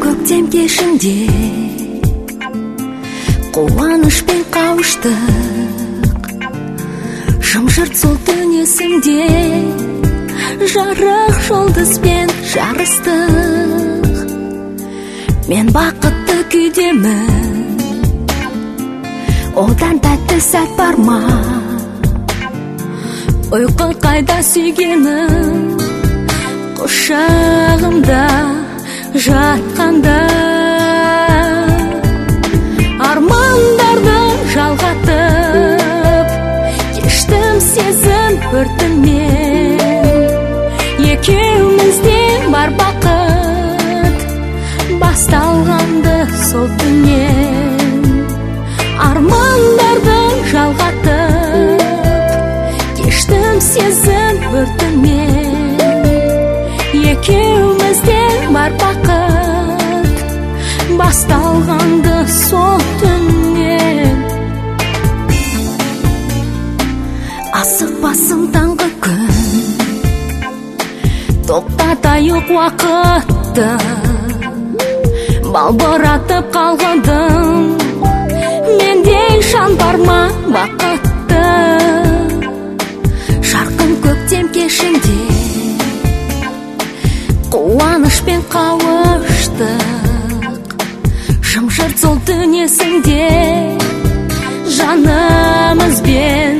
көктем кешінде қуанышпен қауыштық, жым-жырт сол дүниесінде жарық жұлдызбен жарыстық. Мен бақытты күйдемін, одан тәтті сәт бар ма? Ұйқы қайда сүйгенім, құшағымда жатқанда. Армандарды жалғатып, кештім сезім өртінен. Екеумізде бар бақыт, басталғанды сол түннен. Армандарды жалғатып, кештім сезім өртінен. Екеумізде бар бақыт, басталғанды сол түннен. Асықпасын таңғы күн, тоқтатайық уақытты, балбыратып қалғандым. Мендей жан бар ма бақытты? Жарқын көктем кешінде қуанышпен қауыштық, жым-жырт сол дүниесінде жанымызбен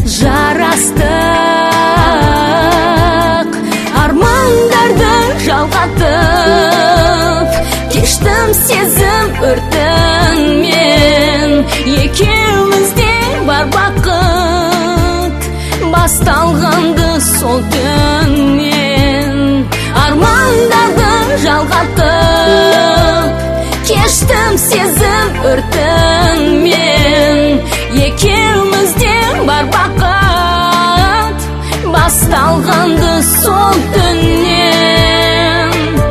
жарастық. Армандарды жалғатып, кештім сезім өртінмен. Екеумізде бар бақыт, басталғанды сол түннен. Армандарды жалғатып, кештім сезім өртінмен. Екеумізде бар бақыт, басталғанды сол түннен.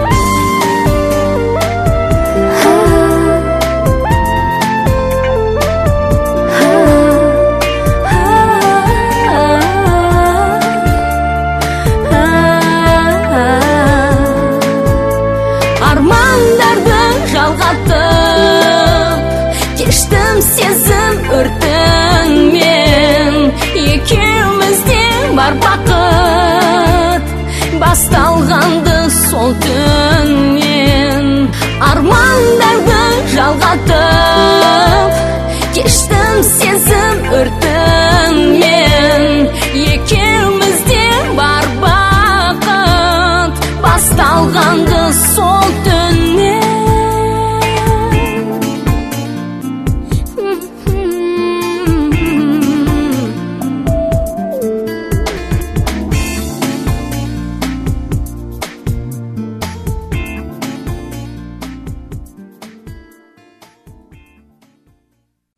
Армандарды жалғатып, кештім сезім өртінмен. Екеумізде бар бақыт, басталғанды сол түннен. Армандарды жалғатып, кештім сезім